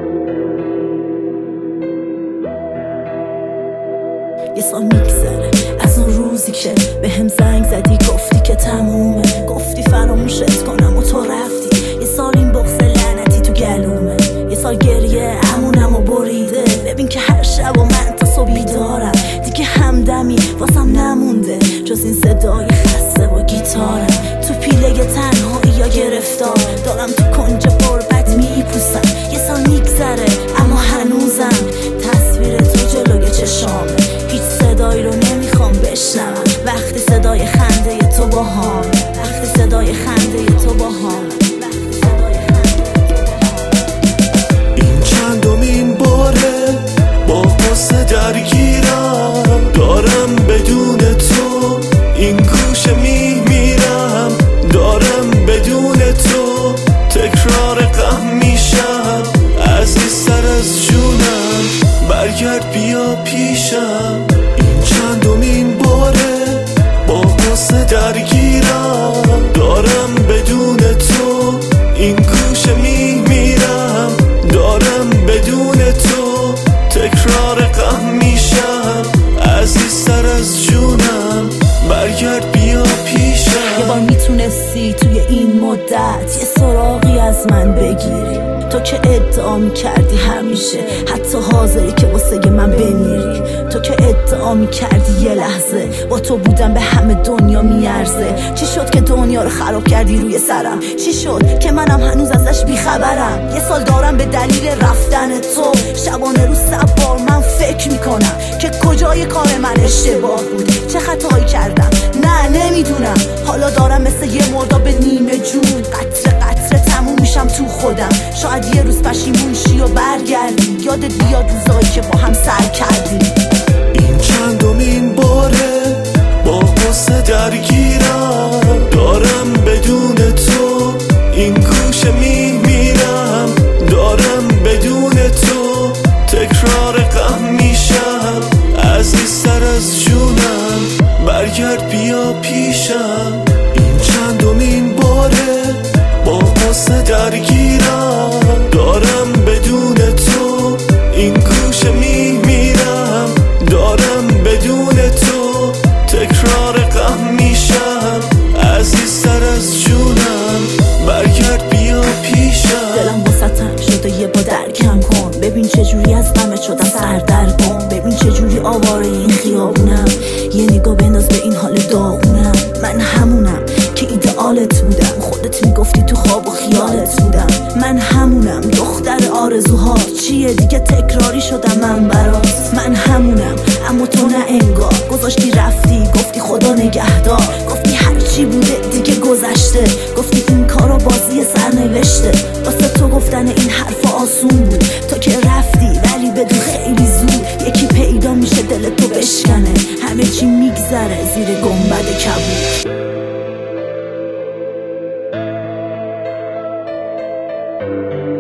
یه سال میگذره از اون روزی که به هم زنگ زدی گفتی که تمومه، گفتی فراموشت کنم و تو رفتی. یه سال این بغض لعنتی تو گلومه، یه سال گریه همونم و بریده. ببین که هر شب و من تا صبح بیدارم، دیگه همدمی واسم نمونده جز این صدای خسته و گیتارم. تو پیله تنهایی یا گرفتار دارم، تو کنج غربت میپوسم. یه سال میگذره اما هنوزم تصویر تو جلوی چشامه. هیچ صدایی رو نمیخوام بشنوم وقتی صدای خنده تو باهام، وقتی صدای خنده تو باهام. این چندمین باره با قصه درگیرم، دارم بدون تو این گوشه میمیرم، دارم بدون تو تکرار غم میشم. عزیزتر از جونم برگرد بیا پیشم. این چندمین باره با قصه درگیرم، دارم بدون تو این گوشه میمیرم، دارم بدون تو تکرار غم میشم. عزیزتر از جونم برگرد بیا پیشم. یه بار میتونستی توی این مدت یه سراغی از من بگیری، تو که ادعا میکردی همیشه حتی حاضری که واسه من بمیری. تو که ادعا میکردی یه لحظه با تو بودم به همه دنیا میارزه. چی شد که دنیا رو خراب کردی روی سرم؟ چی شد که منم هنوز ازش بیخبرم؟ یه سال دارم به دلیل رفتن تو شبانه رو 100 بار من فکر میکنم که کجای کار من اشتباه بود، چه خطایی کردم. نه نمیدونم، حالا دارم مثل یه مرداب نیمه جون قطره قطره تموم میشم تو خودم. شاید یه روز پشیمون شی و برگردی، یادت بیاد روزایی که با هم سر کردیم. این چندمین باره با قصه درگیرم، دارم بدون تو این گوشه میمیرم، دارم بدون تو تکرار غم میشم. عزیزتر از جونم برگرد بیا پیشم. این چندمین باره با قصه درگیرم، دارم بدون تو این گوشه میمیرم، دارم بدون تو تکرار غم میشم. عزیزتر از جونم برگرد بیا پیشم. دلم واسه تنگ شده یه با درکم کن، ببین چجوری از غمت شدم سردرگم. ببین چجوری آواره این خیابونم، یه نگاه بنداز به این حال داغونم. من همونم که ایدئالت بودم، خودت میگفتی تو خواب و خیالت بودم. من همونم دختر آرزوها، چیه دیگه تکراری شدم من برات. من همونم اما تو نه انگار، گذاشتی رفتی گفتی خدا نگهدار، گفتی هرچی بوده دیگه گذشته، گفتی این کارا بازی سرنوشته. واسه تو گفتن این حرف آسون بود، تو که رفتی ولی بدون خیلی زود یکی پیدا میشه دل تو بشکنه. همه چی میگذره زیر گنبد کبود.